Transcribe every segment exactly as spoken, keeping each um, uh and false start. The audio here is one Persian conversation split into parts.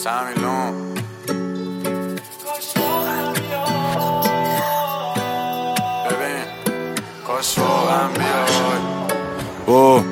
سمیلون ببین کاش واقعا بیای اوه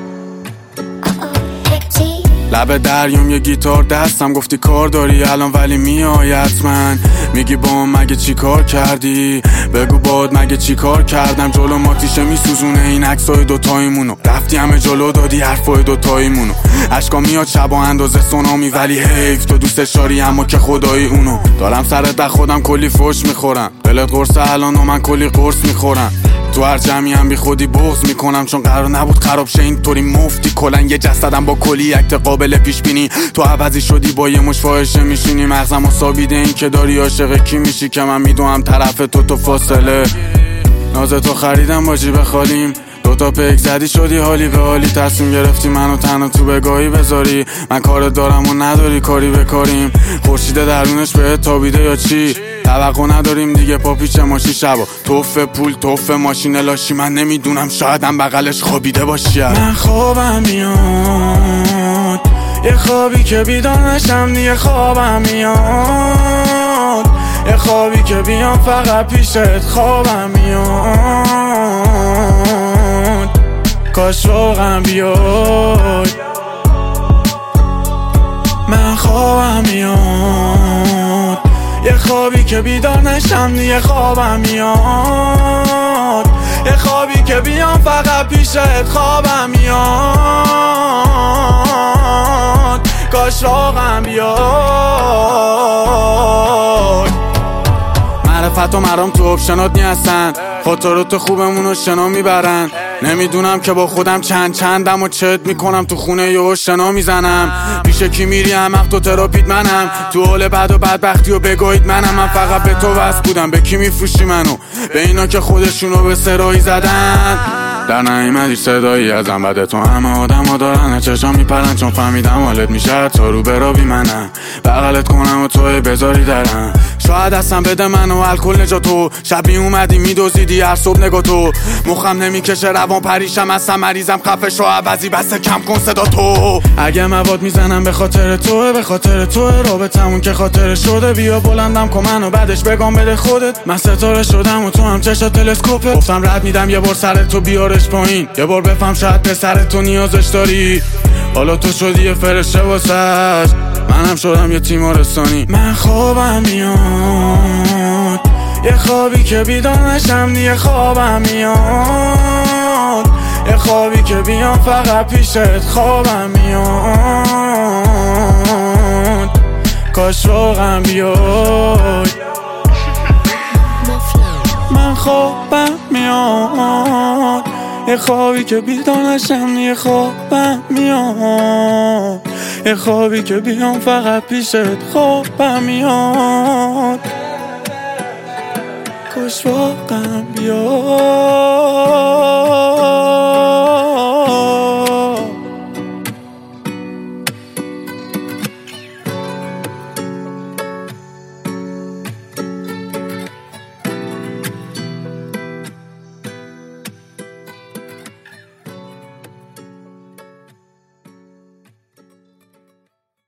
لب دریام یه گیتار دستم گفتی کار داری الان ولی میای حتما میگی با مگه چی کار کردی بگو باد مگه چی کار کردم جلو ماتیشه میسوزونه این عکسای دوتاییمونو رفتی همه جلو دادی حرفای دوتاییمونو اشکا میاد شبا اندازه سونامی ولی حیف تو دوستش داری اما که خدایی اونو دارم سرت در خودم کلی فوش میخورم دلت قرصه الان و من کلی قرص میخورم تو هر جمعی هم بی خودی بغض میکنم چون قرار نبود خراب شه اینطوری مفتی کلن یه جسدم با کلی اکت قابل پیش بینی تو عوضی شدی با یه مش فاحشه میشینی مغزم و سابیده این که داری عاشق کی میشی که من میدونم طرف تو تو فاصله نازه تو خریدم با جیب خالیم دوتا پیک زدی شدی حالی به حالی تصمیم گرفتی منو تنها تو بگاهی بذاری من کارت دارم و نداری کاری بکاریم خورشید درونش بهت تابیده یا چی توقع نداریم دیگه پا پیچ ماشی شبا توف پول توف ماشین لاشی من نمیدونم شایدم بغلش خوابیده باشی من خوابم میاد یه خوابی که بیدار نشم دیگه خوابم میاد یه خوابی که بیام فقط پیشت خوابم میاد کاش واقعا بیای من خوابم میاد یه خوابی که بیدار نشم دیگه خوابم میاد یه خوابی که بیام فقط پیشت خوابم میاد کاش واقعا بیای معرفت و مرام تو اپشنات نیستن خاطرات خوبمونو شنا میبرن نمیدونم که با خودم چند چندم و چت میکنم تو خونه یهو شنا میزنم پیش کی میری احمق تو تراپیت منم تو حال بد و بدبختی و بگاهید منم من فقط به تو وصل بودم به کی میفروشی منو به اینا که خودشونو به سرایی زدن در نیومدی صدایی ازم بده تو همه آدم ها دارن چشام میپرن چون فهمیدم حالت میشه تا رو برابی منم بغلت کنم و توی بذاری درم شاید اصلا بده منو الکل نجاتو شبی اومدی میدوزیدی هر صبح نگاتو مخم نمیکشه روان پریشم اصلا مریضم خفه شو عوضی بسه کم کن صدا تو اگه مواد میزنم به خاطر توه به خاطر توه رابطمون که خاطر شده بیا بلندم کن منو بعدش بگم بده خودت من ستاره شدم و تو هم چشا تلسکوپه گفتم رد میدم یه بار سر تو بیارش پایین یه بار بفهم شاید پسر تو نیازش داری حالا تو شدی یه فرشه واسش منم شدم یه تیمارستانی من خوابم میاد یه خوابی که بیدار نشم دیگه خوابم میاد یه خوابی که بیام فقط پیشت خوابم میاد کاش واقعا بیای من خوابم میاد یه خوابی که بیدار نشم یه خوابم میاد یه خوابی که بیام فقط پیشت خوابم میاد کاش واقعا بیاد